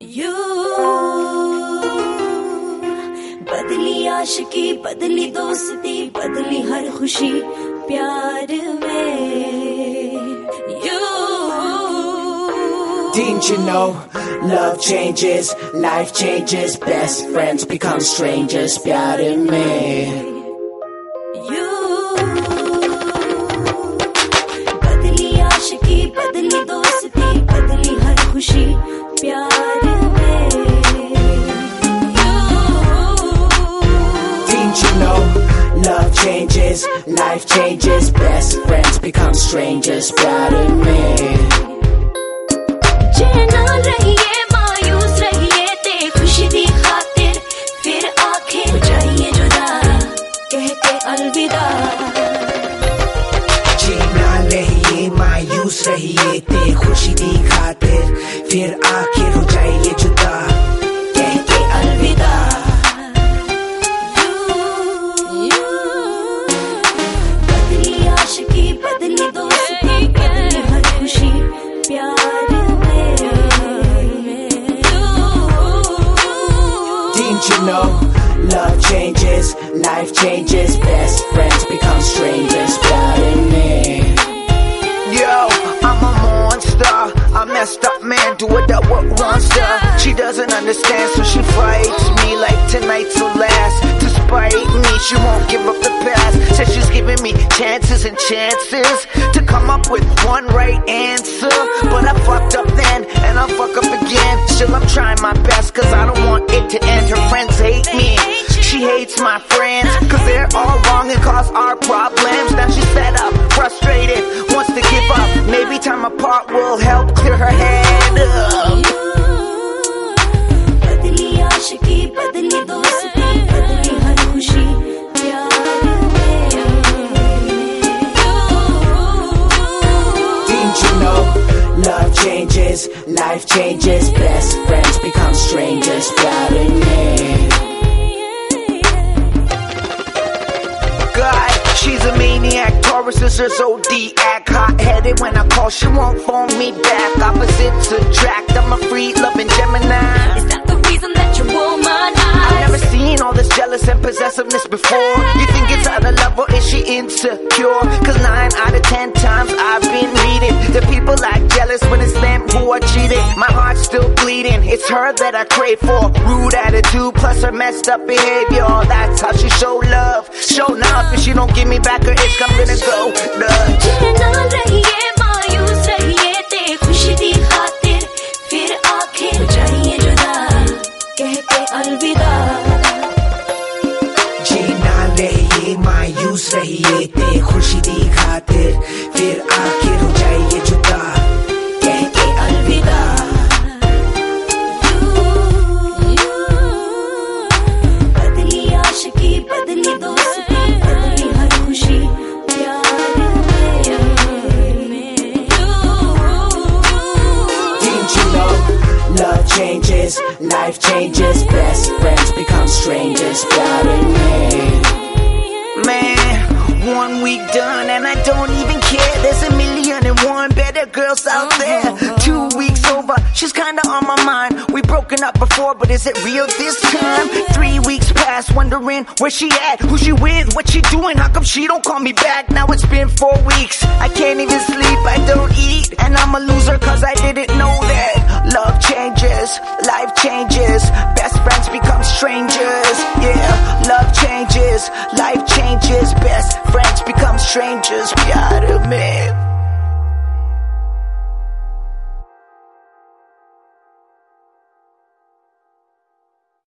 You बदली आशिकी, बदली दोस्ती, बदली हर खुशी प्यार में। You Didn't you know love changes, life changes, best friends become strangers, प्यार में। You बदली आशिकी, बदली दोस्ती, बदली हर खुशी प्यार में। Didn't you know love changes, life changes, best friends become strangers, प्यार में। चैन रहिए, मायूस रहिए, ते खुशी दी खातिर, फिर आंखें हो जाइए जुदा, कह के अलविदा। जीना रहिए, मायूस रहिए, ते खुशी दी खातिर, फिर आखिर हो जाइए जुदा, कह के अलविदा। बदली आशिकी, बदली दोस्ती, बदली हर खुशी प्यार में। Didn't you know love changes, life changes, best friends become strangers, प्यार में। Yo, I'm a monster, a messed up man, do it that what wants to. She doesn't understand, so she fights me like tonight's the last. To spite me, she won't give up the past. Says she's giving me chances and chances to come up with one right answer. But I fucked up then, and I'll fuck up again. Still I'm trying my best, cause I don't want it to end. Her friends hate me, she hates my friends, cause they're all wrong and cause our problems. Now she's fed up, frustrated, wants to give up. Maybe time apart will help clear her head up. बदली आशिकी, बदली दोस्ती, बदली हर खुशी प्यार में। Didn't you know love changes, life changes, best friends become strangers, प्यार में। God, she's a maniac, Taurus is her zodiac. Hot-headed when I call, she won't phone me back. Opposites attract, I'm a free-loving Gemini. Is that the reason that you're womanized? I've never seen all this jealous and possessiveness before. You think it's out of love or is she insecure? Cause 9 out of 10 times I've been reading that people act jealous when it's them who are cheating. My heart's still bleeding, it's her that I crave for. Rude attitude plus her messed up behavior, that's how she show love. Show enough, if she don't give me back her itch, I'm gonna go nuts. चैन रहिए, मायूस रहिए, ते खुशी दी खातिर, फिर आंखें हो जाइए जुदा, कह के अलविदा। जीना रहिए, मायूस रहिए, ते खुशी दी खातिर, फिर आखिर हो जाइए जुदा, कह के अलविदा। बदली आशिकी, बदली दोस्ती, बदली हर खुशी प्यार में। Didn't you know love changes, life changes, best friends become strangers, प्यार में। Man, 1 week done and I don't even care. There's 1,000,001 better girls out there. 2 weeks over, she's kinda on my mind. We broken up before, but is it real this time? 3 weeks past, wondering where she at, who she with, what she doing, how come she don't call me back? Now it's been 4 weeks, I can't even sleep, I don't eat, and I'm a loser cause I didn't know that. Love changes, life changes, best friends become strangers. Yeah, love changes, life changes, best friends become strangers. Yeah.